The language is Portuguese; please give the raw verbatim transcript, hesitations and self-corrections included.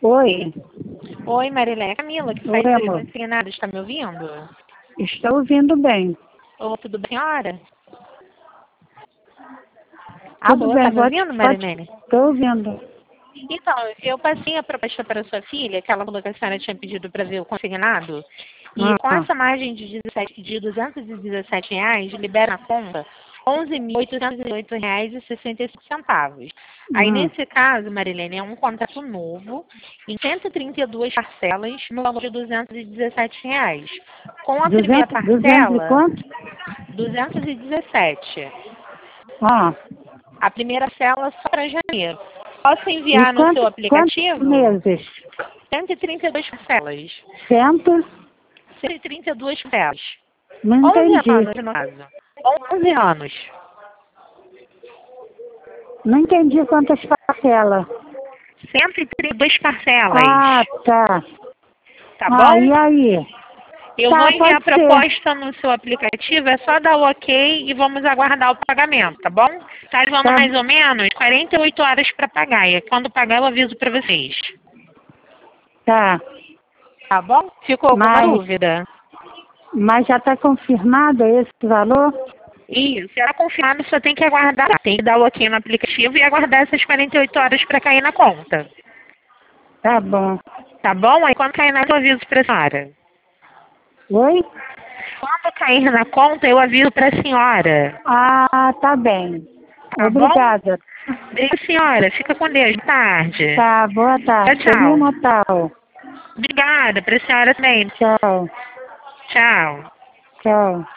Oi. Oi, Marilé. É Camila, que faz Oi, os amor. consignados. Está me ouvindo? Estou ouvindo bem. Ô, tudo bem, senhora? Tudo Alô, bem, tá me pode... ouvindo, pode... Marilene? Estou ouvindo. Então, eu passei a proposta para sua filha, que ela falou que a senhora tinha pedido para ver o consignado. E com Ah, essa margem de, dezessete, de duzentos e dezessete reais, libera a conta onze mil oitocentos e oito reais e sessenta e cinco centavos. Aí, hum. nesse caso, Marilene, é um contrato novo, em cento e trinta e duas parcelas, no valor de duzentos e dezessete reais. Com a primeira duzentos, duzentos e parcela, quanto? duzentos e dezessete. Ah, A primeira cela só para janeiro. Posso e enviar no seu quanto, quantos aplicativo? meses? cento e trinta e duas parcelas. Cento? cento e trinta e duas parcelas. Não onze entendi. anos, no caso. onze anos. Não entendi quantas parcelas. cento e trinta e duas parcelas. Ah, tá. Tá Ah, bom? e aí? Eu vou Tá, enviar a pode ser. proposta no seu aplicativo. É só dar o ok e vamos aguardar o pagamento, tá bom? Tá levando Tá, mais ou menos quarenta e oito horas para pagar. E quando pagar, eu aviso para vocês. tá. Tá bom? Ficou alguma Mas, dúvida? mas já está confirmado esse valor? Isso, se ela confirmar, só tem que aguardar. Tem que dar o ok no aplicativo e aguardar essas quarenta e oito horas para cair na conta. Tá bom. Tá bom? Aí quando cair na conta, eu aviso pra senhora. Oi? Quando cair na conta, eu aviso pra senhora. Ah, tá bem. Tá bom? Obrigada. Obrigada, senhora. Fica com Deus. Boa tarde. Tá, boa Tchau, tarde. Feliz tchau. Natal. Obrigada. Pra senhora também. Tchau. Tchau. Tchau.